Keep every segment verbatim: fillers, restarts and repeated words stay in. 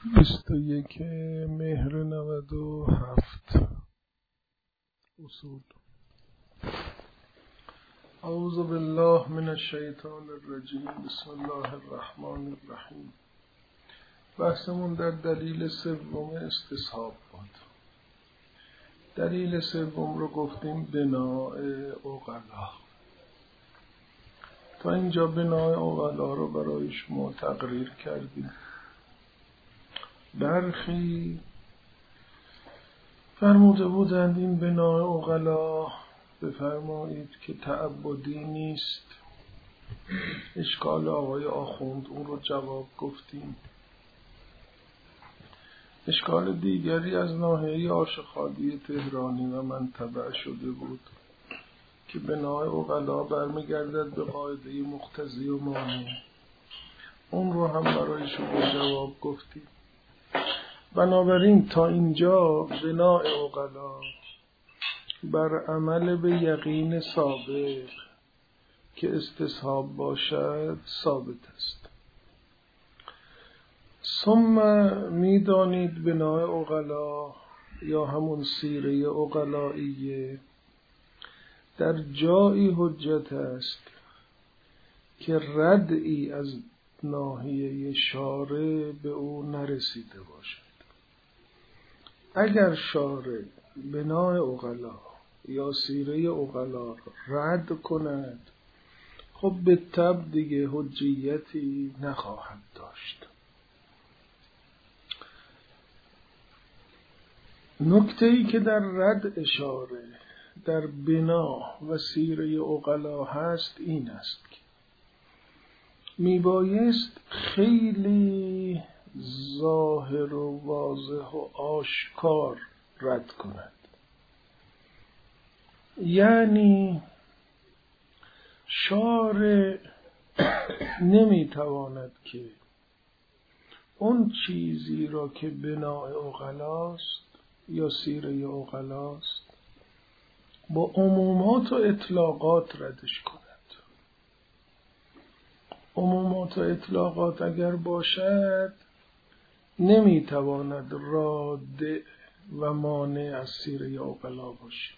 بیست و یک مهر نود و هفت. اصول. اعوذ بالله من الشیطان الرجیم. بسم الله الرحمن الرحیم. بحثمون در دلیل سوم استصحاب بود. دلیل سوم رو گفتیم بناء عقلا. تا اینجا بناء عقلا رو برای شما تقریر کردیم. برخی فرموده بودند این بناء عقلا بفرمایید که تعبدی نیست. اشکال آقای آخوند اون رو جواب گفتیم. اشکال دیگری از ناحیه آشخالی تهرانی و منطبع شده بود که بناء عقلا برمیگردد به قاعده مقتضی و مانع. اون رو هم برای شما جواب گفتیم. بنابراین تا اینجا بناء عقلا بر عمل به یقین سابق که استصحاب باشد ثابت است. ثم میدانید بناء عقلا یا همون سیره عقلائیه در جایی حجت است که ردعی از ناحیه شارع به او نرسیده باشد. اگر شارع بناء عقلا یا سیره عقلا را رد کند، خب به طبع دیگه حجیتی نخواهد داشت. نکته‌ای که در رد شارع در بنا و سیره عقلا هست این است که میبایست خیلی ظاهر و واضح و آشکار رد کند. یعنی شارع نمیتواند که اون چیزی را که بناء عقلاست یا سیره عقلاست با عمومات و اطلاقات ردش کند. عمومات و اطلاقات اگر باشد نمیتواند رادع و مانع از سیره عقلا باشد.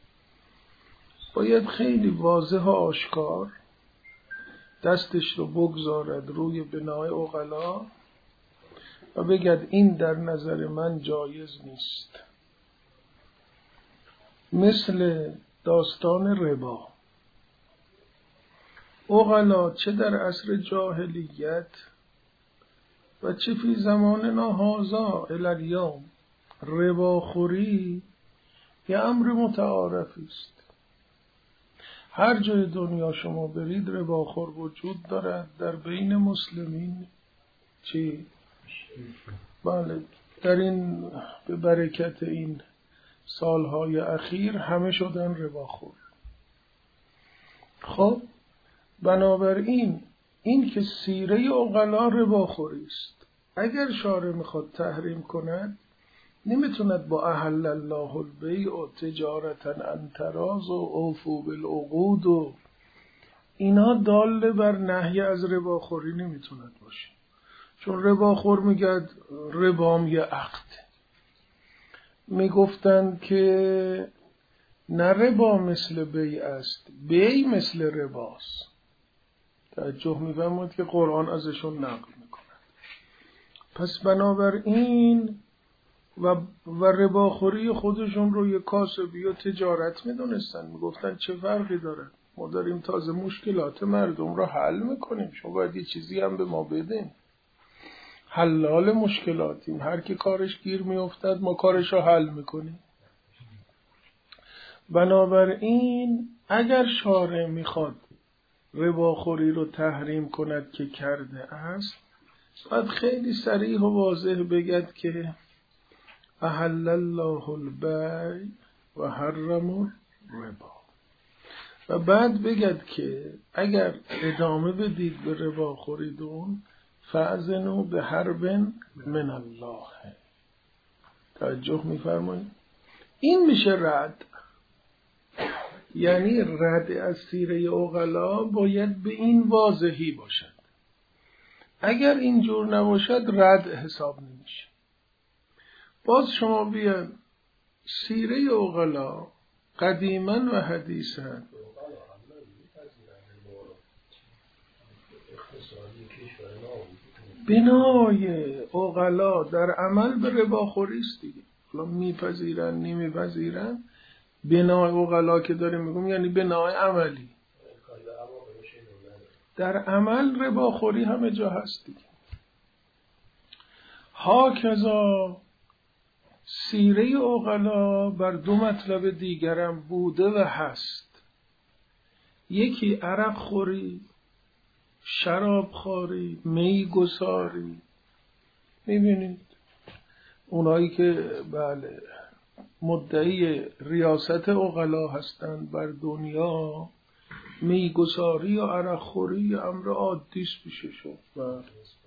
باید خیلی واضح و آشکار دستش رو بگذارد روی بناء عقلا و بگد این در نظر من جایز نیست. مثل داستان ربا. عقلا چه در عصر جاهلیت و چه فی زماننا هذا الی الیوم رباخوری یه امر متعارفی است. هر جای دنیا شما برید رباخور وجود دارد. در بین مسلمین چی؟ بله، در این به برکت این سالهای اخیر همه شدن رباخور. خب بنابراین این که سیره عقلا رباخوری است، اگر شارع میخواد تحریم کند نمیتوند با احل الله البیع و تجارتا عن تراض و اوفوا بالعقود و اینا دال بر نهی از رباخوری نمیتوند باشه. چون رباخور میگد ربام یه عقد. میگفتند که نه ربا مثل بیع است، بیع مثل رباست. توجه می‌فرمایید که قرآن ازشون نقل میکنه. پس بنابراین و و رباخوری خودشون رو یک کاسبی و تجارت میدونستن. میگفتن چه فرقی داره؟ ما داریم تازه مشکلات مردم رو حل میکنیم، شما باید یه چیزی هم به ما بدین. حلال مشکلاتیم، هر کی کارش گیر میافتد ما کارش رو حل میکنیم. بنابراین اگر شارع میخواد رباخوری رو تحریم کند که کرده است، باید خیلی صریح و واضح بگد که احل الله البیع و حرم الربا و بعد بگد که اگر ادامه بدید به رباخوریدون فأذنوا بحرب من الله. توجه میفرمایید؟ این میشه رد. یعنی رد از سیره عقلا باید به این واضحی باشد. اگر اینجور نباشد رد حساب نمیشه. باز شما بیان سیره عقلا قدیما و حدیثا بنای عقلا در عمل به رباخوری است دیگه. حالا میپذیرن نمیپذیرن، بنای عقلا که داریم میگم یعنی بنای عملی. در عمل رباخوری همه جا هست دیگه. هاکذا سیره عقلا بر دو مطلب دیگرم بوده و هست. یکی عرق خوری، شراب خوری، می گساری. میبینید اونایی که بله مدعی ریاست عقلا هستند بر دنیا، می گساری و عرق خوری امر عادیست پیششون. و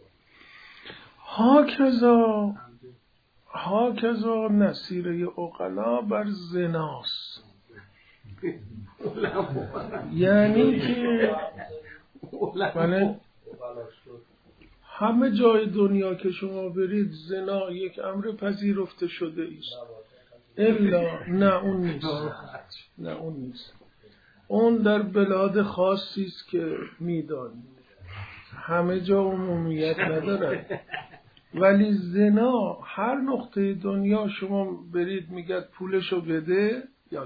هاکذا هاکذا نصیره عقلا بر زناست. یعنی که بله همه جای دنیا که شما برید زنا یک امر پذیرفته شده است. الا نه اون نیست، نه اون نیست. اون در بلاد خاصی است که میدانید، همه جا عمومیت ندارد. ولی زنا هر نقطه دنیا شما برید میگد پولشو بده، یا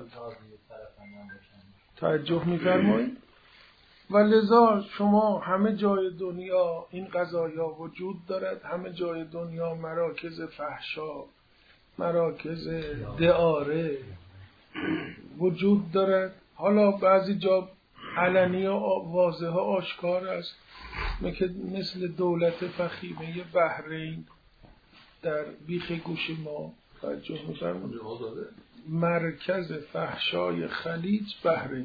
توجه میفرمایید. و لذا شما همه جای دنیا این قضایا وجود دارد، همه جای دنیا مراکز فحشا، مراکز دعاره وجود دارد. حالا بعضی جا علنی و واضح و آشکار است، مثل دولت فخیمه بحرین در بیخ گوش ما. توجه می‌فرمایید مرکز فحشای خلیج بحرین،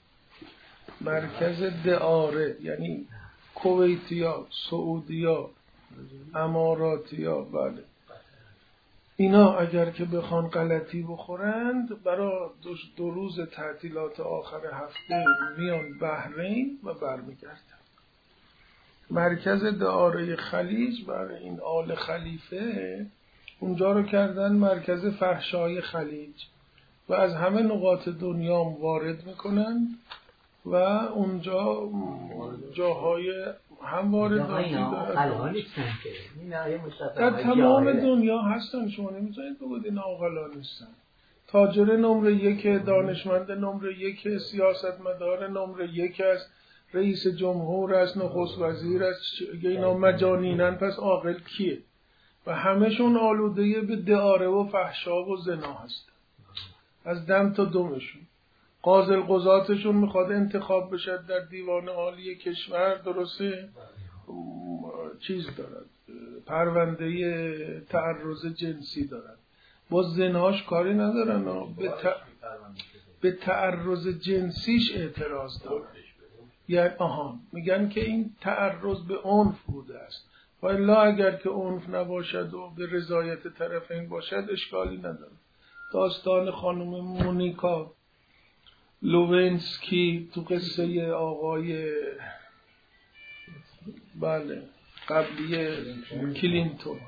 مرکز دعاره یعنی کویتیا، سعودیا، اماراتیا. بله اینا اگر که بخوان غلطی بخورند برای دو, دو روز تعطیلات آخر هفته میان بحرین و برمیگردن. مرکز دعاره خلیج برای این آل خلیفه اونجا رو کردن مرکز فحشای خلیج و از همه نقاط دنیا وارد میکنن و اونجا جاهای هم وارداتی دارن. در تمام دنیا هستن، شما نمیتونید بگید این آقلا نیستن. تاجر نمره یک، دانشمند نمره یک، سیاستمدار نمره یک است، رئیس جمهور است، نخست وزیر است. اینا مجانینن، پس عاقل کیه؟ و همشون آلوده به دعاره و فحشا و زنا هستن از دم تا دمشون. قاضی القضاتشون میخواد انتخاب بشه در دیوان عالی کشور، درسته چیز دارد، پرونده تعرض جنسی دارد، با زناش کاری ندارن، به, ت... به تعرض جنسیش اعتراض دارن. یعنی آها میگن که این تعرض به عنف بوده است، و الا اگر که عنف نباشد و به رضایت طرفین باشد اشکالی نداره. داستان خانم مونیکا لوینسکی تو قصه آقای بله قبلی کلینتون،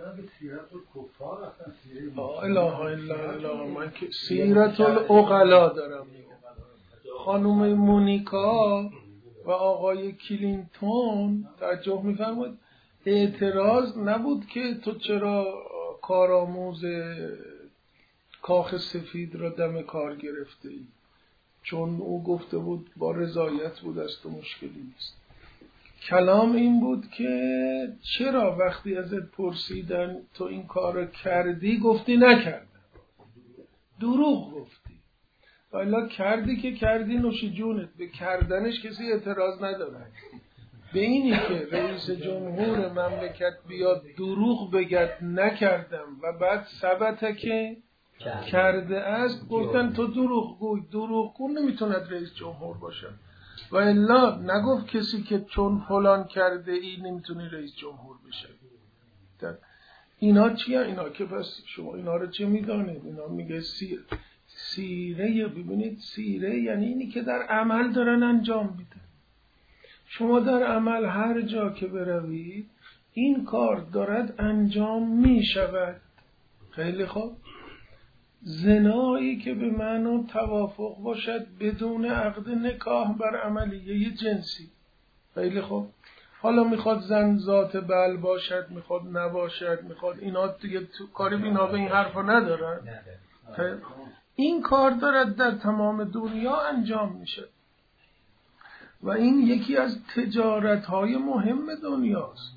اله الا الله، من که سیرت العقلا دارم میگم. خانم مونیکا و آقای کلینتون توجه میفرمایید اعتراض نبود که تو چرا کارآموز کاخ سفید را دم کار گرفته ای، چون او گفته بود با رضایت بود است و مشکلی نیست. کلام این بود که چرا وقتی ازت پرسیدن تو این کار را کردی گفتی نکردم، دروغ گفتی. والا کردی که کردی، نوش جونت، به کردنش کسی اعتراض نداره. به اینی که رئیس جمهور مملکت بیاد دروغ بگد نکردم و بعد ثبت که کرده است، گفتن تو دروغ گوی. دروغ گو نمیتوند رئیس جمهور باشه. و الا نگفت کسی که چون فلان کرده ای نمیتونی رئیس جمهور بشه. اینا چیه؟ اینا که پس شما اینا رو چه میدانید؟ اینا میگه سیر سیره. ببینید سیره یعنی اینی که در عمل دارن انجام میدن. شما در عمل هر جا که بروید این کار دارد انجام می شود. خیلی خوب. زنایی که به معنی توافق باشد بدون عقد نکاح بر عملیه جنسی. خیلی خوب. حالا میخواد زن ذات بل باشد، میخواد نباشد، میخواد اینا دیگه کاری بینا به این حرفا ندارن. این کار دارد در تمام دنیا انجام میشه و این یکی از تجارت‌های مهم دنیاست.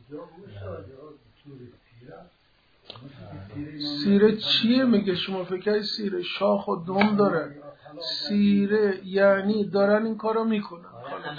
سیره چیه میگه؟ شما فکر سیره شاخ و دم دارن. سیره یعنی دارن این کارو میکنن،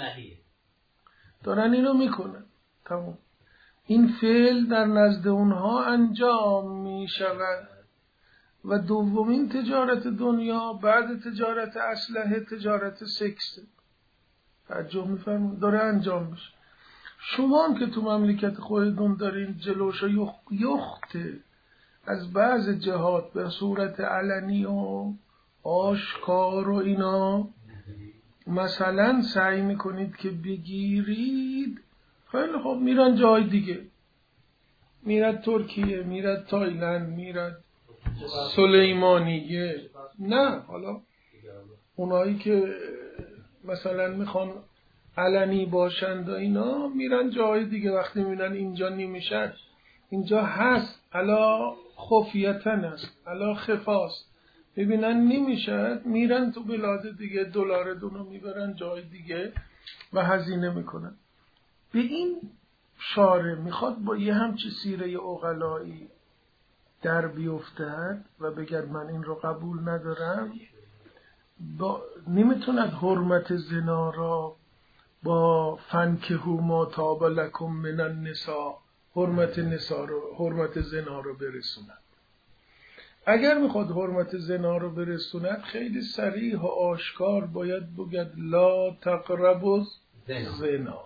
دارن اینو میکنن، تمام. این فعل در نزد اونها انجام میشود. و دومین تجارت دنیا بعد تجارت اسلحه تجارت سکس. توجه میفرمایید؟ داره انجام میشه. شما هم که تو مملکت خودتون دارین جلوش یخ... یخته از بعض جهات به صورت علنی و آشکار و اینا مثلا سعی میکنید که بگیرید. خیلی خب میرن جای دیگه، میرد ترکیه، میرد تایلند، میرد سلیمانیه. نه حالا اونایی که مثلا میخوان علنی باشند و اینا میرن جای دیگه. وقتی میرن اینجا نمیشن، اینجا هست علا خفیتن است، علا خفاست، ببینن نمیشد میرن تو بلاد دیگه، دلار دونو میبرن جای دیگه و هزینه میکنن. به این شاره میخواد با یه همچی سیره عقلایی در بیفتد و بگرد من این رو قبول ندارم. با نمیتوند حرمت زنا را با فنکهو ما طاب لکم من النساء، حرمت نساء رو، حرمت زنا رو برسوند. اگر میخواد حرمت زنا رو برسوند خیلی صریح و آشکار باید بگد لا تقربوا زنا.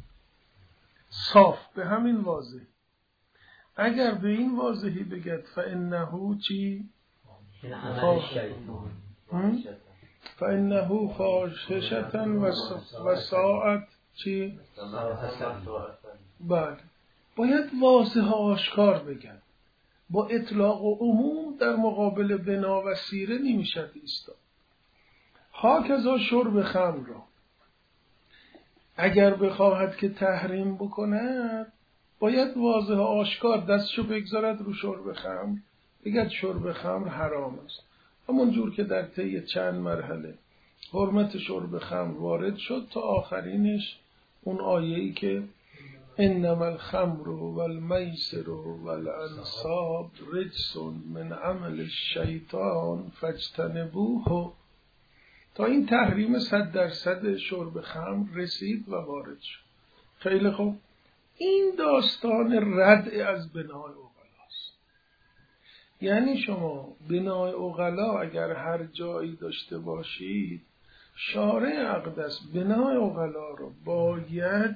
صاف به همین واضح. اگر به این واضحی بگد فانه چی؟ فانه فاحشة و ساعت چی؟ بله. باید واضح و آشکار بگن. با اطلاق و عموم در مقابل بنا و سیره نمیشد ایستاد. هاکذا شرب خمر را اگر بخواهد که تحریم بکند باید واضح و آشکار دستشو بگذارد رو شرب خمر، بگد شرب خمر حرام است. همون جور که در طی چند مرحله حرمت شرب خمر وارد شد تا آخرینش اون آیه‌ای که انما الخمر والمیسر والانصاب رجس من عمل الشیطان فاجتنبوه، تا این تحریم صد درصد شرب خمر رسید و وارد شد. خیلی خوب. این داستان ردع از بنای عقلاست. یعنی شما بنای عقلا اگر هر جایی داشته باشید، شارع اقدس بنای عقلا رو باید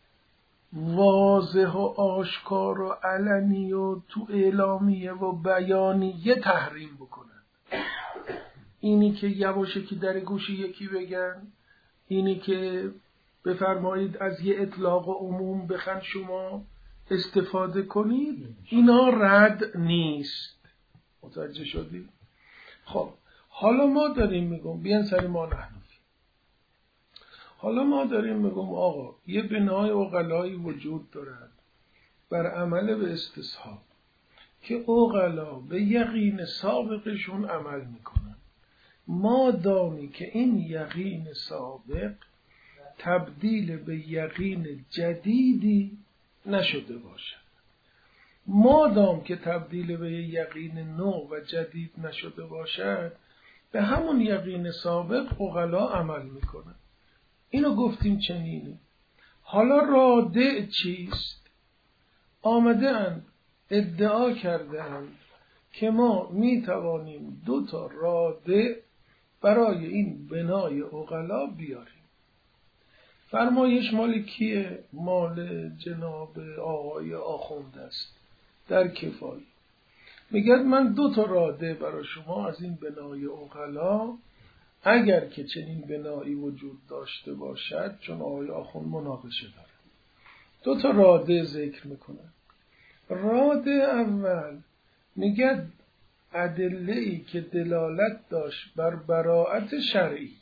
واضح و آشکار و علنی و تو اعلامیه و بیانیه تحریم بکنن. اینی که یواشکی در گوشی یکی بگن، اینی که بفرمایید از یه اطلاق و عموم بخن شما استفاده کنید، اینا رد نیست. متوجه شدید؟ خب حالا ما داریم میگم بیان سری ما نحنفی. حالا ما داریم میگم آقا یه بنای عقلایی وجود دارد بر عمل به استصحاب که عقلا به یقین سابقشون عمل میکنن، ما دامی که این یقین سابق تبدیل به یقین جدیدی نشده باشد. مادام که تبدیل به یقین نو و جدید نشده باشد، به همون یقین سابق عقلا عمل میکنن. اینو گفتیم چنینه. حالا رادع چیست؟ آمده اند ادعا کرده اند که ما میتوانیم دو تا رادع برای این بنای عقلا بیاریم. فرمایش مال کیه؟ مال جناب آقای آخوند است در کفایی. میگه من دو تا رادع برای شما از این بنای عقلا اگر که چنین بنایی وجود داشته باشد، چون آقای آخوند مناقشه داره، دو تا راده ذکر میکنن. راده اول میگه ادله‌ای که دلالت داشت بر براءت شرعی،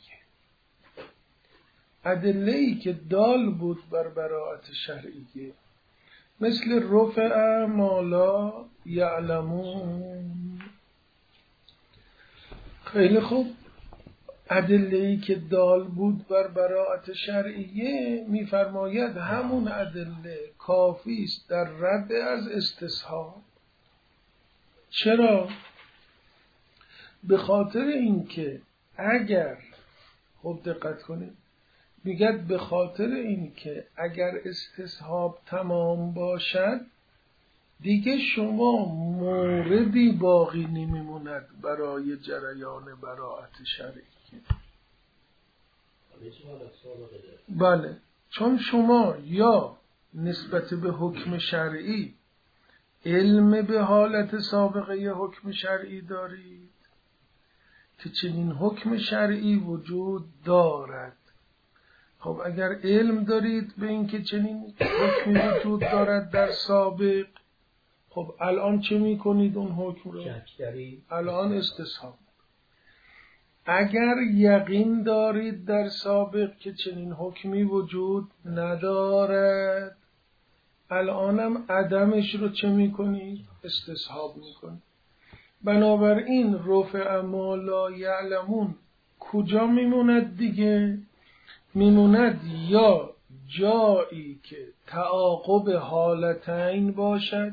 ادله‌ای که دال بود بر براءت شرعی، مثل رفع ما لا یعلمون. خیلی خوب، ادله‌ای که دال بود بر براءت شرعیه میفرماید همون ادله کافی است در رد از استصحاب. چرا؟ به خاطر اینکه اگر، خب دقت کنید، میگه به خاطر اینکه اگر استصحاب تمام باشد دیگه شما موردی باقی نمیموند برای جریان براءت شرعی. بله، چون شما یا نسبت به حکم شرعی علم به حالت سابقه حکم شرعی دارید که چنین حکم شرعی وجود دارد. خب اگر علم دارید به اینکه چنین حکمی وجود دارد در سابق، خب الان چه میکنید اون حکم رو؟ الان استصحاب. اگر یقین دارید در سابق که چنین حکمی وجود ندارد، الانم عدمش رو چه میکنید؟ استصحاب میکنید. بنابراین رفع ما لا یعلمون کجا میموند دیگه؟ میموند یا جایی که تعاقب حالتین باشد،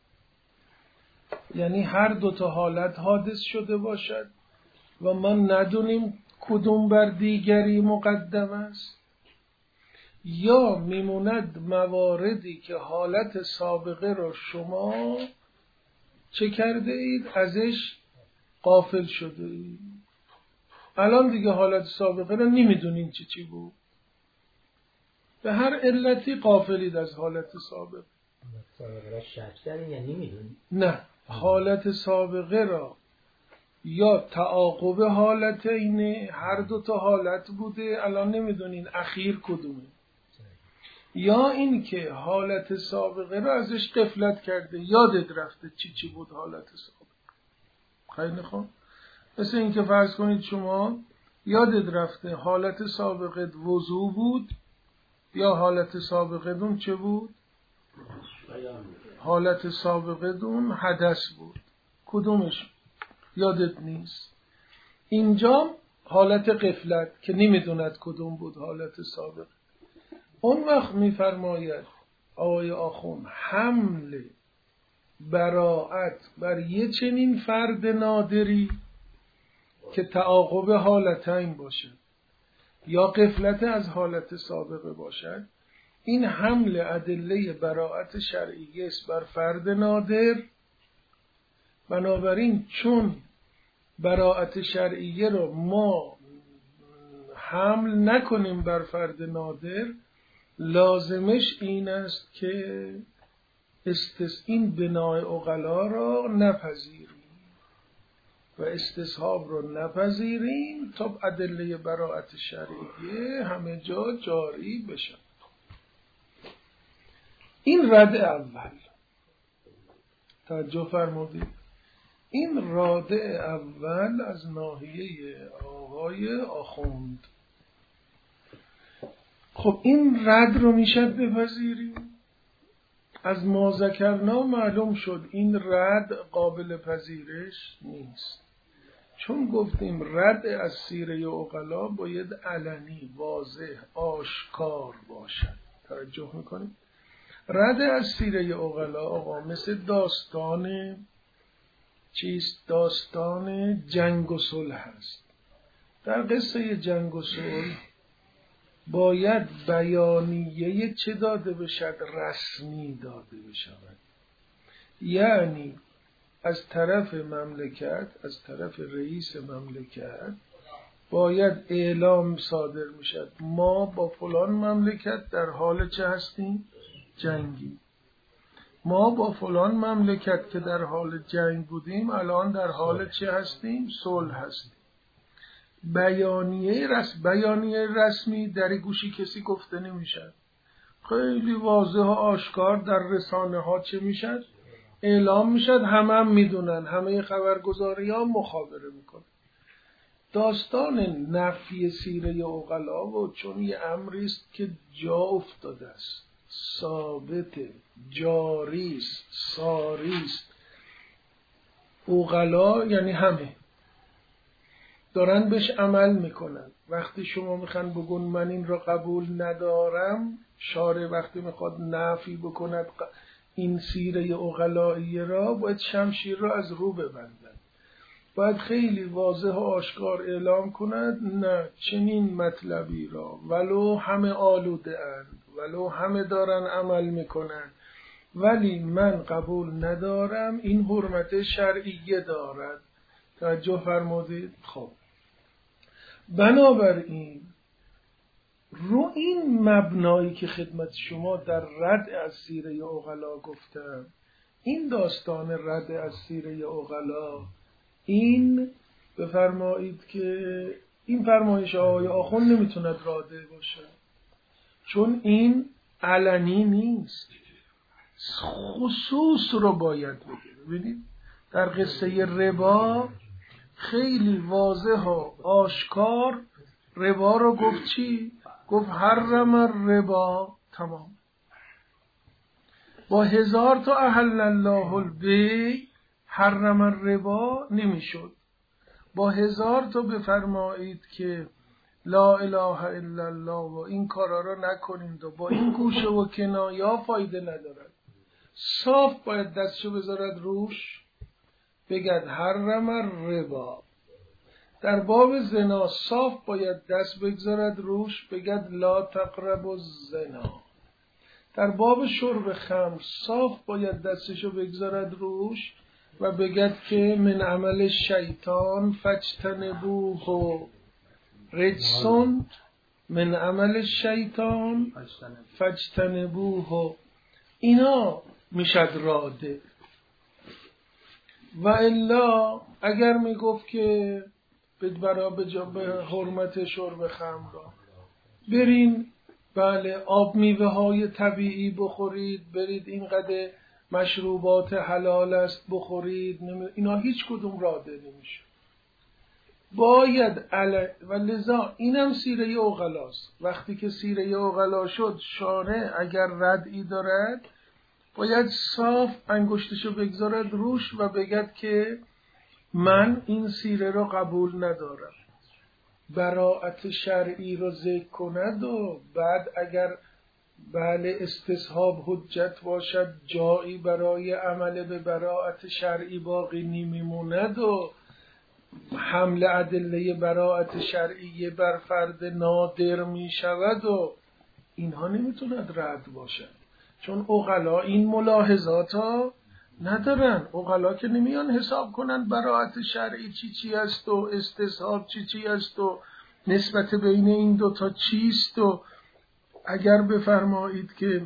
یعنی هر دو تا حالت حادث شده باشد و ما ندونیم کدوم بر دیگری مقدم است، یا میموند مواردی که حالت سابقه را شما چه کرده اید؟ ازش غافل شده اید. الان دیگه حالت سابقه را نمیدونین چی چی بود، به هر علتی غافلید از حالت سابقه. سابقه را شک دارین یا نمیدونین؟ نه، حالت سابقه را یا تعاقب حالت اینه، هر دو تا حالت بوده، الان نمیدونین اخیر کدومه، یا این که حالت سابقه را ازش غفلت کرده، یادت رفته چی چی بود حالت سابقه. خیلی خوب، مثل این که فرض کنید شما یادت رفته حالت سابقه وضو بود یا حالت سابقه دون چه بود؟ حالت سابقه دون حدث بود، کدومش یادت نیست. اینجا حالت غفلت که نمیدوند کدوم بود حالت سابقه. اون وقت میفرماید آقای آخوند حمل براءت بر یه چنین فرد نادری که تعاقب حالتین باشد یا غفلت از حالت سابقه باشد، این حمل ادله براءت شرعیه است بر فرد نادر. بنابراین چون براءت شرعیه رو ما حمل نکنیم بر فرد نادر، لازمش این است که استس این بنای عقلا را نپذیریم و استصحاب رو نپذیریم تا ادله براءت شرعیه همه جا جاری بشن. این رد اول، توجه فرمودید، این رد اول از ناحیه آقای آخوند. خب این رد رو میشد بپذیریم؟ از ما ذکرنا معلوم شد این رد قابل پذیرش نیست، چون گفتیم رد از سیره عقلا باید علنی، واضح، آشکار باشد. توجه میکنیم؟ رد از سیره عقلا آقا مثل داستان چیست؟ داستان جنگ و صلح هست. در قصه جنگ و صلح باید بیانیه چه داده بشد؟ رسمی داده بشود. یعنی از طرف مملکت، از طرف رئیس مملکت باید اعلام صادر میشد ما با فلان مملکت در حال چه هستیم؟ جنگی. ما با فلان مملکت که در حال جنگ بودیم الان در حال چه هستیم؟ صلح هستیم. بیانیه رسم بیانیه رسمی در گوشی کسی گفته نمیشه، خیلی واضح و آشکار در رسانه ها چه میشد؟ اعلام میشد، همه هم میدونن، همه خبرگزاری ها مخابره میکنن. داستان نفی سیره عقلا و چون یه امری است که جا افتاده است، ثابت، جاری است، ساری است. عقلا یعنی همه دارن بهش عمل میکنن. وقتی شما میخوان بگون من این را قبول ندارم، شارع وقتی میخواد نفی بکند این سیره عقلایی را، باید شمشیر را از رو ببندن، باید خیلی واضح و آشکار اعلام کند نه چنین مطلبی را ولو همه آلوده اند، ولو همه دارن عمل میکنن، ولی من قبول ندارم، این حرمت شرعیه دارد. توجه فرمودید؟ خب بنابراین رو این مبنایی که خدمت شما در رد از سیره عقلا گفتم، این داستان رد از سیره عقلا، این بفرمایید که این فرمایش آقای آخوند نمیتوند راده باشه، چون این علنی نیست، خصوص رو باید بگه. ببینید در قصه ربا خیلی واضح و آشکار ربا رو گفت چی؟ گفت حرم الربا، تمام. با هزار تا احل الله البیع حرم الربا نمیشد. با هزار تا بفرمایید که لا اله الا الله و این کارا رو نکنید و با این گوشه و کنایا فایده ندارد. صاف باید دستشو بذارد روش بگد حرم الربا. در باب زنا صاف باید دست بگذارد روش بگد لا تقربوا الزنا. در باب شرب خمر صاف باید دستشو بگذارد روش و بگد که من عمل شیطان فاجتنبوه رجسون، من عمل شیطان فاجتنبوه. اینا میشد راده. و الا اگر میگفت که برا به حرمت شرب خمر را برین، بله آب میوه های طبیعی بخورید، برید اینقدر مشروبات حلال است بخورید، اینا هیچ کدوم راده نمیشه. باید علی و لذا اینم سیره عقلاست. وقتی که سیره عقلا شد، شارع اگر ردعی دارد باید صاف انگشتشو بگذارد روش و بگد که من این سیره رو قبول ندارم، براءت شرعی رو ذکر کند و بعد اگر بله استصحاب حجت باشد جایی برای عمل به براءت شرعی باقی نمیموند و حمل ادله براءت شرعی بر فرد نادر می شود و اینها نمیتوند رد باشد، چون عقلا این ملاحظات ها ندارن. عقلا که نمیان حساب کنن براءت شرعی چی چی است و استصحاب چی چی است و نسبت بین این دوتا چیست و اگر بفرمایید که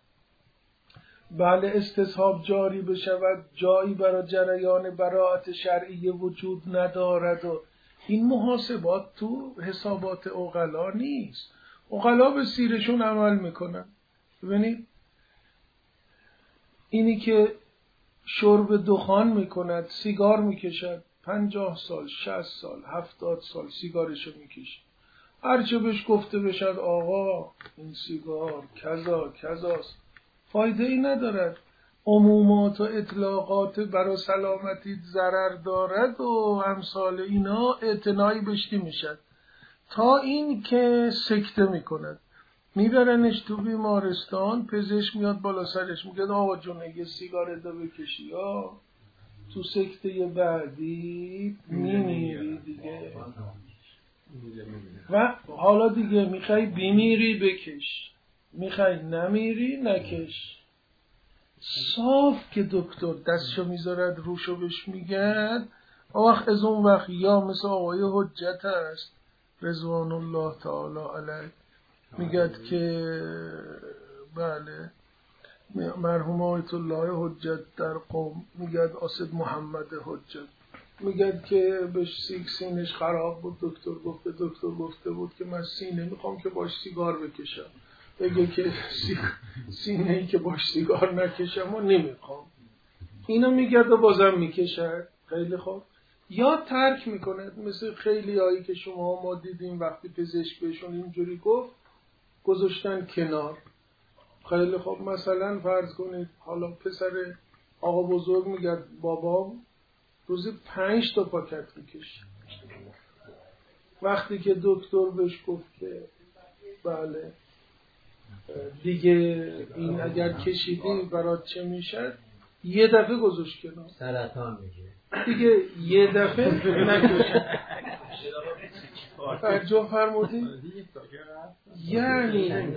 بله استصحاب جاری بشود جایی برای جریان براءت شرعی وجود ندارد و این محاسبات تو حسابات عقلا نیست. عقلا به سیرشون عمل میکنن. ببینید اینی که شرب دخان میکند، سیگار میکشد، پنجاه سال، شصت سال، هفتاد سال سیگارشو میکشد، هرچه بهش گفته بشد آقا این سیگار کذا کذاست، فایده ای ندارد، عمومات و اطلاقات برای سلامتی ضرر دارد و امثال اینا اعتنایی بهش نمیشد، تا این که سکته میکند، میبرنش تو بیمارستان، پزشک میاد بالا سرش میگه آقا جون یه سیگار دا بکشی یا تو سکته بعدی میمیری دیگه. و حالا دیگه میخوای بیمیری بکش، میخوای نمیری نکش. صاف که دکتر دستشو میذارد روشو بهش میگن، وقت از اون وقت یا مثل آقای حجت هست رضوان الله تعالی علیه میگد که بله مرحوم آیت الله حجت در قم میگد آسد محمد حجت میگه که بهش سیک سینش خراب بود، دکتر گفته دکتر گفته بود که من سینه میخوام که باش سیگار بکشم. بگه که سینه ای که باش سیگار نکشم و نمیخوام. اینو میگه و بازم میکشه. خیلی خوب. یا ترک میکنه، مثل خیلی هایی که شما ما دیدیم وقتی پزشک بهشون اینجوری گفت گذاشتن کنار. خیلی خوب. مثلا فرض کنید حالا پسر آقا بزرگ میگه بابام روزی پنج تا پاکت میکشه. وقتی که دکتر بهش گفت که بله دیگه این اگر کشیدی برات چه میشه، یه دفعه گذاشت کنار. سرطان میگیره دیگه یه دفعه نکشه. توجه فرمودی؟ یعنی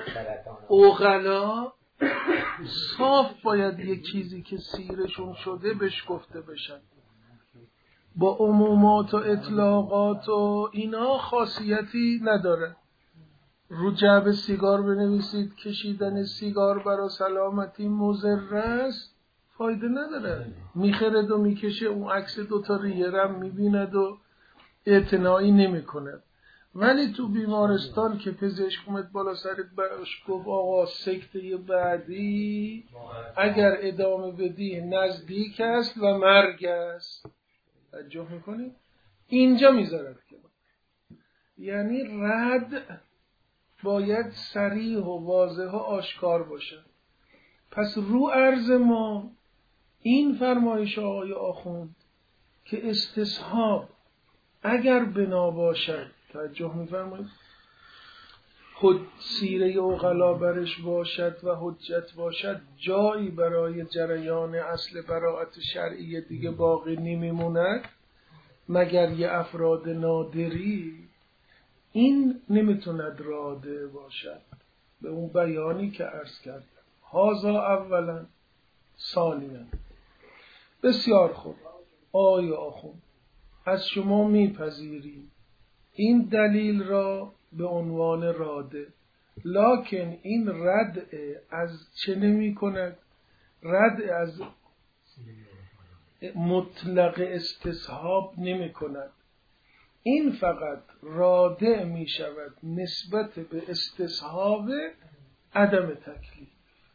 عقلا صاف باید یک چیزی که سیرشون شده بهش گفته بشن. با عمومات و اطلاقات و اینا خاصیتی نداره. رو جعبه سیگار بنویسید کشیدن سیگار برای سلامتی مضر است، فایده نداره. میخرد و میکشه، اون عکس دوتا ریه رم میبیند و اعتنایی نمیکنه. ولی تو بیمارستان که پزشک اومد بالا سرت برش گفت آقا سکته بعدی اگر ادامه بدی نزدیک است و مرگ است، توجه میکنی؟ اینجا میذارد که یعنی رد باید صریح و واضح و آشکار باشه. پس رو عرض ما این فرمایش آقای آخوند که استصحاب اگر بنا باشد، توجه میفرمایید، خود سیره عقلا برش باشد و حجت باشد، جایی برای جریان اصل براءت شرعی دیگه باقی نمیموند مگر یه افراد نادری. این نمیتوند راده باشد به اون بیانی که عرض کردم. هازا اولا. ثانیا بسیار خوب. آیا آخوند از شما میپذیریم این دلیل را به عنوان راده، لکن این رد از چه نمی کند؟ رد از مطلق استصحاب نمی کند. این فقط راده می شود نسبت به استصحاب عدم تکلیف.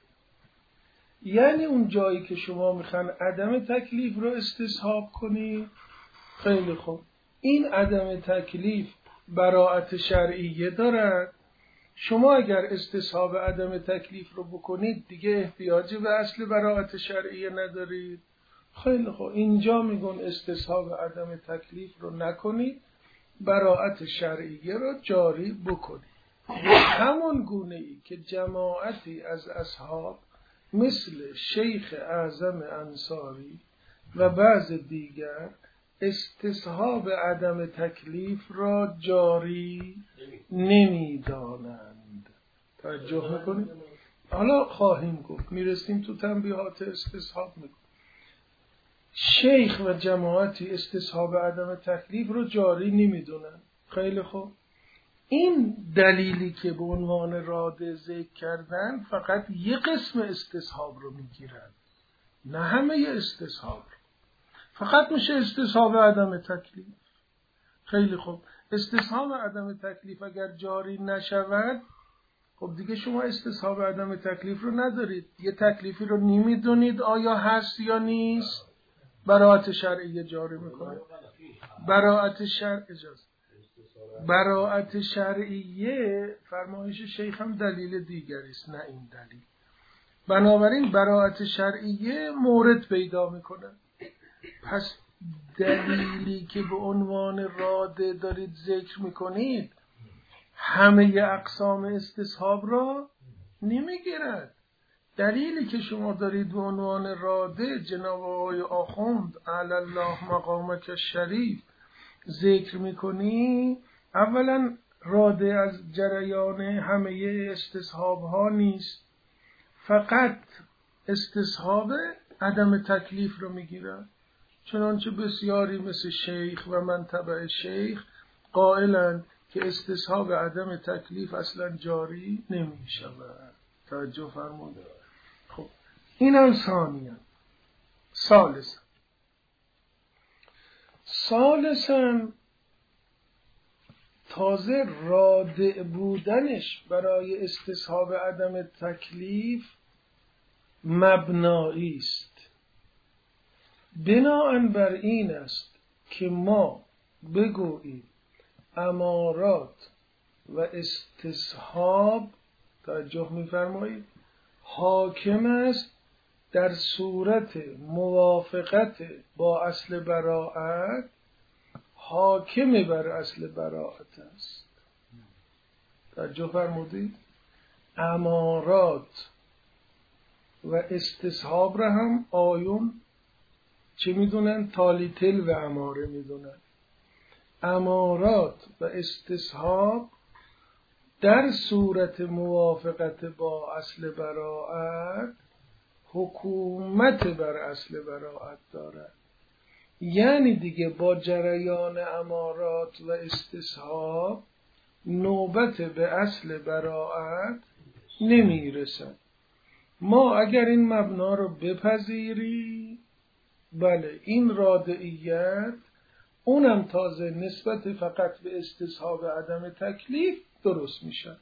یعنی اون جایی که شما میخوان عدم تکلیف رو استصحاب کنی، خیلی خوب، این عدم تکلیف براءت شرعیه دارد. شما اگر استصحاب عدم تکلیف رو بکنید دیگه احتیاجی به اصل براءت شرعیه ندارید. خیلی خوب، اینجا میگن استصحاب عدم تکلیف رو نکنید، براءت شرعیه رو جاری بکنید. همون گونه ای که جماعتی از اصحاب مثل شیخ اعظم انصاری و بعض دیگر استصحاب عدم تکلیف را جاری نمی‌دانند. توجه میکنید؟ حالا خواهیم گفت، میرسیم تو تنبیهات استصحاب میکنیم. شیخ و جماعتی استصحاب عدم تکلیف رو جاری نمی‌دونند. خیلی خوب. این دلیلی که به عنوان راده ذکر کردن فقط یه قسم استصحاب رو میگیرن، نه همه استصحاب رو. فقط میشه استصحاب عدم تکلیف. خیلی خوب. استصحاب عدم تکلیف اگر جاری نشود، خب دیگه شما استصحاب عدم تکلیف رو ندارید. یه تکلیفی رو نمیدونید آیا هست یا نیست، براءت شرعیه جاری میکنه. براءت شرع اجازه براءت شرعیه فرمایش شیخ هم دلیل دیگری است، نه این دلیل. بنابراین براءت شرعیه مورد پیدا میکنه. پس دلیلی که به عنوان راده دارید ذکر میکنید همه اقسام استصحاب را نمیگیرد. دلیلی که شما دارید به عنوان راده جناب آقای آخوند اعلی الله مقامک شریف ذکر میکنی، اولا راده از جریان همه استصحاب ها نیست، فقط استصحاب عدم تکلیف رو میگیره. چنانچه بسیاری مثل شیخ و من تبع شیخ قائلند که استصحاب عدم تکلیف اصلا جاری نمی شود. توجه فرموده. خب این هم ثانیاً. ثالثاً ثالثاً تازه رادع بودنش برای استصحاب عدم تکلیف مبنایی است. بناءً بر این است که ما بگوییم امارات و استصحاب، توجه می‌فرمایید، حاکم است در صورت موافقت با اصل براءت، حاکم بر اصل براءت است. توجه فرمودید؟ امارات و استصحاب را هم آیون چه میدونن؟ تالی تل و اماره میدونن. امارات و استصحاب در صورت موافقت با اصل براءت حکومت بر اصل براءت دارد. یعنی دیگه با جریان امارات و استصحاب نوبت به اصل براءت نمیرسد. ما اگر این مبنا رو بپذیریم، بله این رادعیت اونم تازه نسبت فقط به استصحاب عدم تکلیف درست میشه.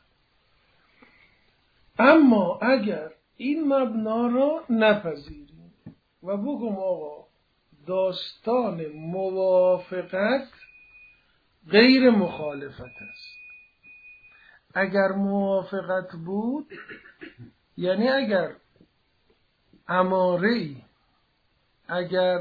اما اگر این مبنا رو نپذیریم و بگم آقا داستان موافقت غیر مخالفت است، اگر موافقت بود یعنی اگر اماره‌ای، اگر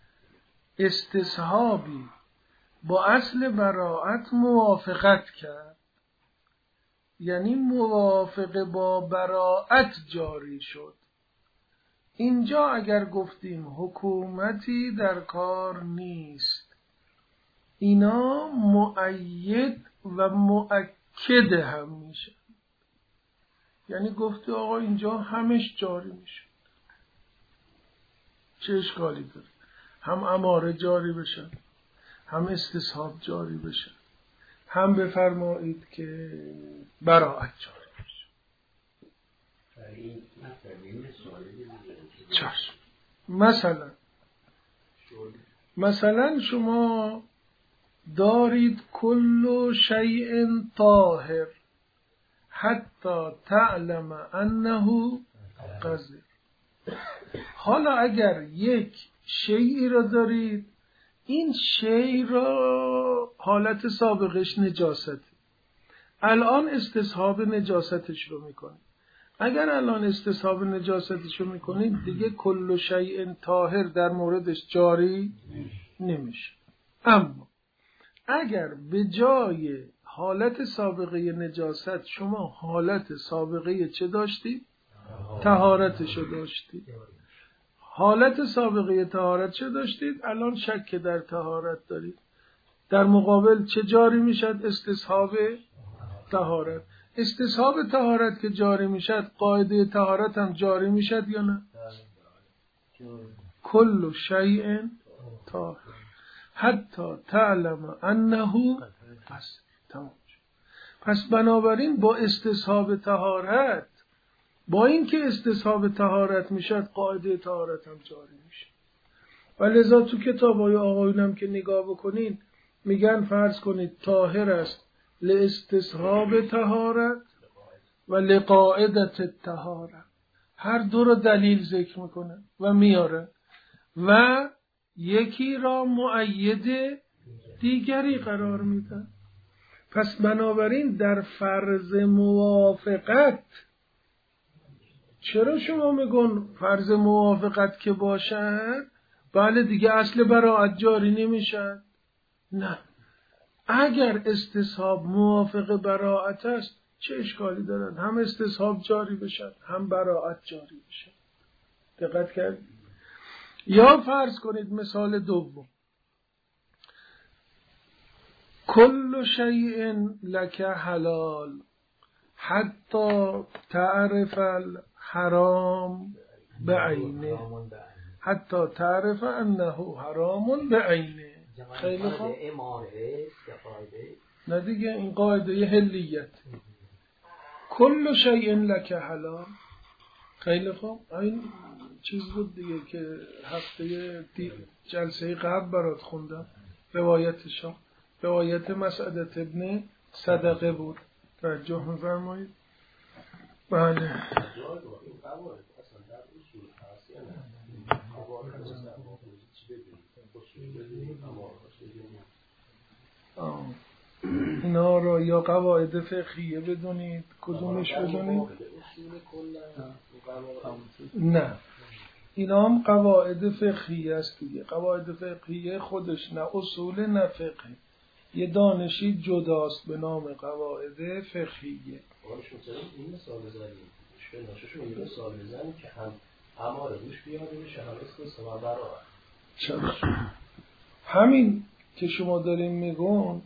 استصحابی با اصل براءت موافقت کرد، یعنی موافق با براءت جاری شد، اینجا اگر گفتیم حکومتی در کار نیست، اینا مؤید و مؤکد هم میشه. یعنی گفتی آقا اینجا همش جاری میشه، چه اشکالی داره؟ هم اماره جاری بشه، هم استصحاب جاری بشه، هم بفرمایید که براءت جاری بشه. چشم. مثلا مثلا شما دارید کل شیء طاهر حتی تعلم انه قذر. حالا اگر یک شیئی را دارید، این شیء را حالت سابقش نجاسته، الان استصحاب نجاستش رو میکنید. اگر الان استصحاب نجاستش رو میکنید دیگه کل شیء طاهر در موردش جاری نمیشه. اما اگر به جای حالت سابقه نجاست شما حالت سابقه چه داشتید؟ طهارتشو داشتید. حالت سابقه طهارت چه داشتید؟ الان شک در طهارت دارید. در مقابل چه جاری میشد؟ استصحاب طهارت. استصحاب طهارت که جاری میشد، قاعده طهارت هم جاری میشد یا نه؟ کل شیء طاهر حتی تعلم انه پس تمام. پس بنابراین با استصحاب طهارت، با اینکه استصحاب طهارت میشد، قاعده طهارت هم جاری میشه. و لذا تو کتابای آقایونم که نگاه بکنین میگن فرض کنید طاهر است لاستصحاب طهارت و لقاعدت طهارت، هر دو رو دلیل ذکر میکنه و میاره و یکی را مؤید دیگری قرار میدن. پس بنابراین در فرض موافقت، چرا شما میگن فرض موافقت که باشد بله دیگه اصل براءت جاری نمیشد؟ نه، اگر استصحاب موافق براءت است چه اشکالی دارد؟ هم استصحاب جاری بشد هم براءت جاری بشد. دقت کردید؟ یا فرض کنید مثال دوم، کل شیء لک حلال حتی تعرف الحرام بعینه، حتی تعرف انه حرام بعینه. خیلی خوب، نه دیگه این قاعده حلیت. کل شیء لک حلال. خیلی خوب، این چیز بود دیگه که هفته جلسه قبل برات خوندم. روایتشان روایت مسعدة ابن صدقه بود. توجه می‌فرمایید؟ بله. آه. اینا رو یا قواعد فقهیه بدونید، کدومش بدونید؟ نه، اینا هم قواعد فقهیه است دیگه. قواعد فقهیه خودش نه اصول نه فقه، یه دانشی جداست به نام قواعد فقهیه. این مثال بزنیم شناششون این مثال بزنیم که هم امار روش بیاده بشه هم اسم سما برای چرا؟ همین که شما دارین میگون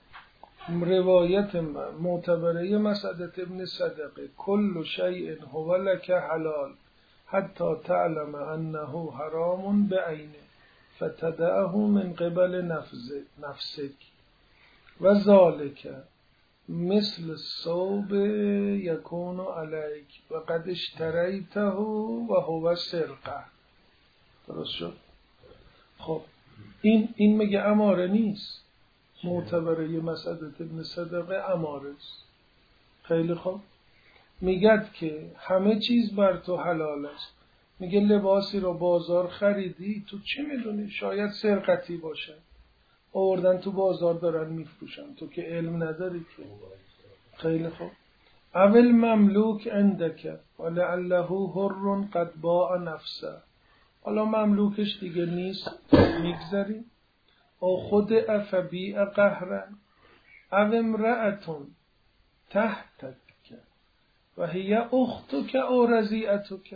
روایت معتبره مسعدة ابن صدقه کل شیء هو لک حلال حتی تعلم انه حرام بعینه فتدعه من قبل نفسک و ذالک مثل الثوب یکون علیک و قد اشتریته و هو سرقه. درست شد؟ خب این این میگه اماره نیست. معتبره مسعدة ابن صدقه اماره است. خیلی خوب. میگه که همه چیز بر تو حلال است. میگه لباسی رو بازار خریدی، تو چه میدونی؟ شاید سرقتی باشه، آوردن تو بازار دارن میفروشن، تو که علم نداری که. خیلی خوب. اول مملوک عندک ولعله حر قد باع نفسه. حالا مملوکش دیگه نیست، میگذاریم. او خود افبیع قهرن او امرأتون تحتک و هی اختک او رضیعتک.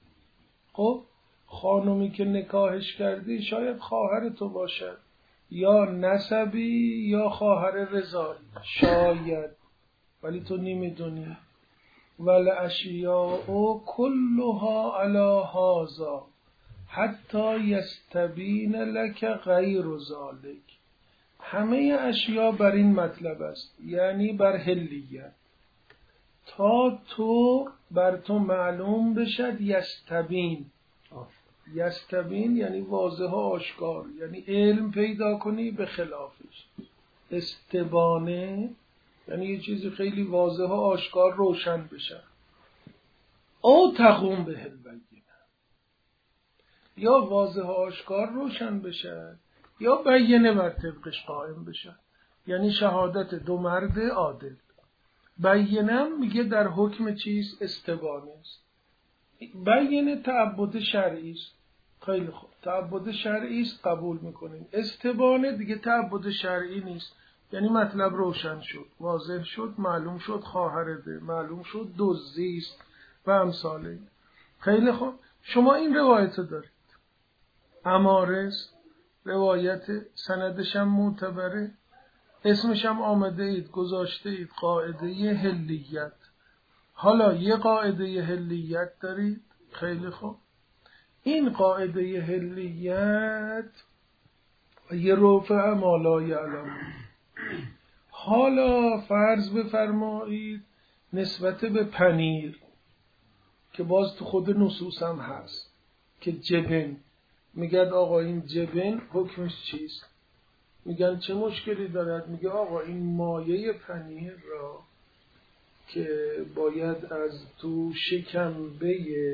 خب خانومی که نکاحش کردی شاید خواهر تو باشد، یا نسبی یا خواهر رضایی، شاید، ولی تو نمیدونی. ول اشیاء کلها علی هذا حتی یستبین لک غیر ذلک. همه اشیا بر این مطلب است، یعنی بر حلیت، تا تو بر تو معلوم بشد. یستبین یستبین یعنی واضح و آشکار، یعنی علم پیدا کنی به خلافش. استبانه یعنی یه چیزی خیلی واضح و آشکار روشن بشه. او تقوم به البینه، یا واضح و آشکار روشن بشه یا بینه بر طبقش قائم بشه، یعنی شهادت دو مرد عادل. بینم میگه در حکم چیز استبانه است. بینه تعبد شرعی است. خیلی خوب، تعبد شرعی است، قبول میکنیم. استبانه دیگه تعبد شرعی نیست، یعنی مطلب روشن شد، واضح شد، معلوم شد خواهرده، معلوم شد دزدی است و امثاله. خیلی خوب، شما این روایت دارید، اماره است، روایت سندش هم معتبره، اسمش هم آمده اید گذاشته اید قاعده حلیت. حالا یه قاعده حلیت دارید. خیلی خوب، این قاعده حلیت یه رفع ما لا یعلم. حالا فرض بفرمایید نسبت به پنیر که باز تو خود نصوص هم هست که جبن، میگن آقا این جبن حکمش چیست؟ میگن چه مشکلی دارد؟ میگه آقا این مایه پنیر را که باید از تو شکمبه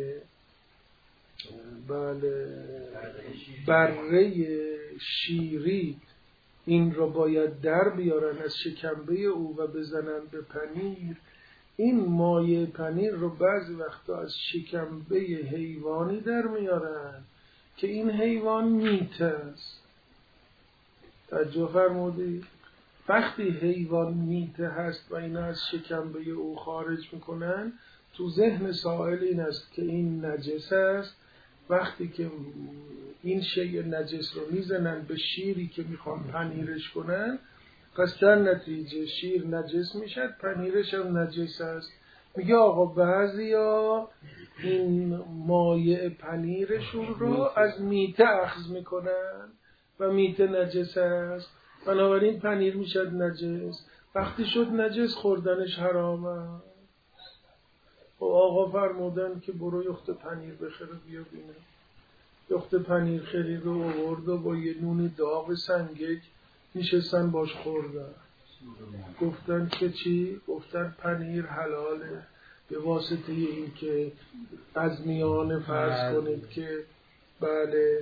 بله بره شیری این را باید در بیارن از شکمبه او و بزنن به پنیر. این مایه پنیر رو بعضی وقتا از شکمبه حیوانی در میارن که این حیوان میته است. توجه فرمودید؟ وقتی حیوان میته هست و این از شکمبه او خارج میکنن، تو ذهن سائل این است که این نجس است. وقتی که این شیء نجس رو میزنن به شیری که میخوان پنیرش کنن، پس در نتیجه شیر نجس میشد، پنیرش هم نجس است. میگه آقا بعضیا این مایع پنیرشون رو از میته اخذ میکنن و میته نجس است، بنابراین پنیر میشد نجس. وقتی شد نجس خوردنش حرامه. و آقا فرمودن که برو یخت پنیر بخره بیا بینه. یخت پنیر خرید و آورد و با یه نون داغ سنگک نشستن باش خوردن، گفتن که چی؟ گفتن پنیر حلاله به واسطه این که از میان فرض کنید که بله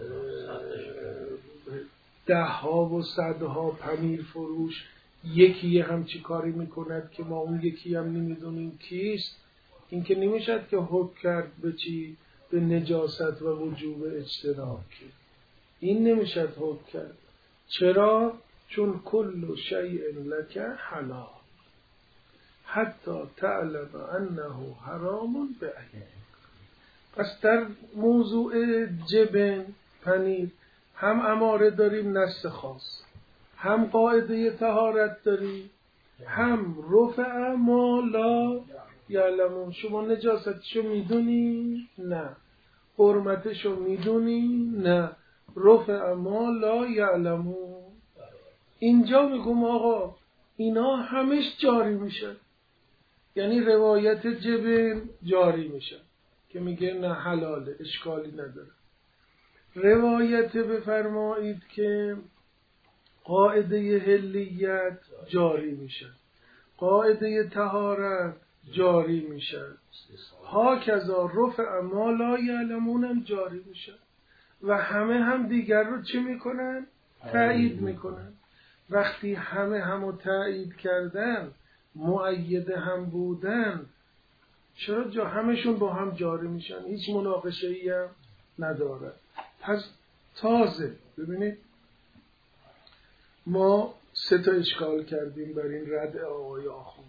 ده ها و صدها پنیر فروش یکی همچی کاری میکند که ما اون یکی هم نمیدونیم کیست. این که نمیشد که حکم کرد به چی؟ به نجاست و وجوب اجتناب. که این نمیشد حکم کرد. چرا؟ چون کل شیء لک حلال حتی تعلم انه حرام بعینه. پس در موضوع جبن پنیر هم اماره داریم نص خاص، هم قاعده طهارت داریم، هم رفع ما لا یعلمون. شما نجاستشو میدونی؟ نه. حرمتشو میدونی؟ نه. رفع ما لا یعلمون. اینجا میگم آقا اینا همش جاری میشن، یعنی روایت جبن جاری میشن که میگه نه حلاله، اشکالی نداره. روایت بفرمایید که قاعده حلیت جاری میشن، قاعده طهارت جاری میشن، ها کذا رفع ما لا یعلمون هم جاری میشن و همه هم دیگر رو چی میکنن؟ تایید میکنن. وقتی همه همو تایید کردن، مؤید هم بودن، چرا جا همشون با هم جاری میشن؟ هیچ مناقشه ای هم نداره. پس تازه ببینید ما سه تا اشکال کردیم بر این رد آقای آخون.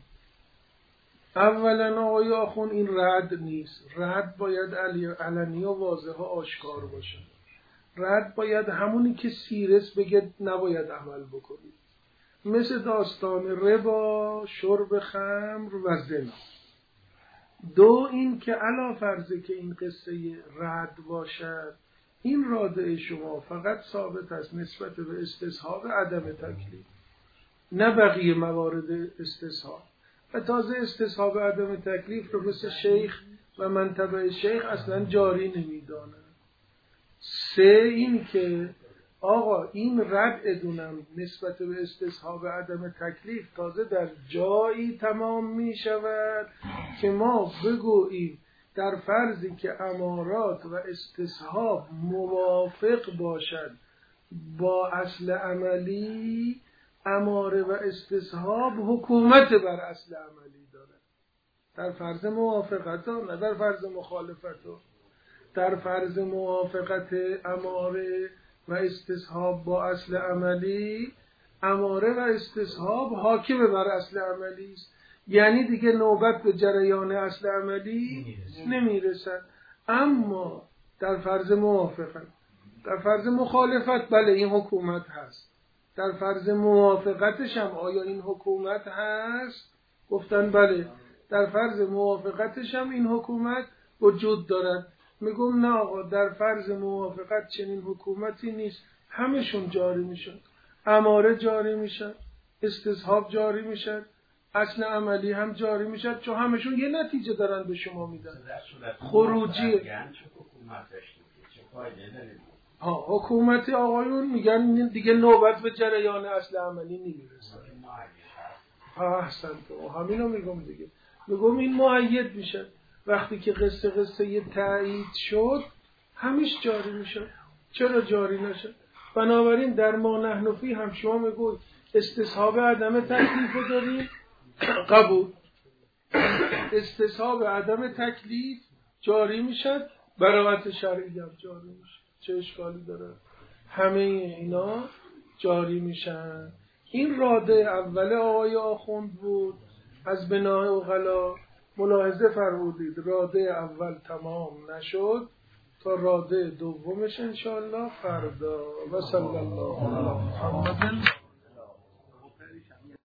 اولا آقای آخون این رد نیست. رد باید علنی و واضح و آشکار باشه. رد باید همونی که سیرس بگه نباید عمل بکنید، مثل داستان ربا، شرب خمر و زنا. دو این که علا فرضه که این قصه رد باشد، این رادع شما فقط ثابت است نسبت به استصحاب عدم تکلیف، نه بقیه موارد استصحاب. و تازه استصحاب عدم تکلیف رو مثل شیخ و من تبع شیخ اصلا جاری نمیدانه. سه این که آقا این رد ادونم نسبت به استصحاب عدم تکلیف تازه در جایی تمام می شود که ما بگوییم در فرضی که امارات و استصحاب موافق باشد با اصل عملی، اماره و استصحاب حکومت بر اصل عملی دارد. در فرض موافقت ها، نه در فرض مخالفت ها. در فرض موافقت اماره و استصحاب با اصل عملی، اماره و استصحاب حاکم بر اصل عملی است، یعنی دیگه نوبت به جریان اصل عملی نمیرسن. اما در فرض موافقت، در فرض مخالفت بله این حکومت هست، در فرض موافقتش هم آیا این حکومت هست؟ گفتن بله. در فرض موافقتش هم این حکومت وجود دارد. میگم نه آقا، در فرض موافقت چنین حکومتی نیست. همشون جاری میشن، اماره جاری میشن، استصحاب جاری میشن، اصل عملی هم جاری میشن، چون همشون یه نتیجه دارن به شما میدن. خروجی ها حکومتی آقایون میگن دیگه نوبت به جریان اصل عملی نمیرسن. احسن تو همینو میگم دیگه. میگم این مؤید میشه وقتی که قصه قصه یه تایید شد، همیش جاری میشه. چرا جاری نشه؟ بنابراین در ما نحن فی هم شما میگوید استصحاب عدم تکلیف رو داریم، قبول. استصحاب عدم تکلیف جاری میشد، براءت شرعی هم جاری میشه. چه اشکالی داره؟ همه اینا جاری میشن. این راده اول آقای آخوند بود از بنای اغلا. ملاحظه فرمودید راده اول تمام نشد تا راده دومش انشاءالله فردا. و صلی الله علی محمد.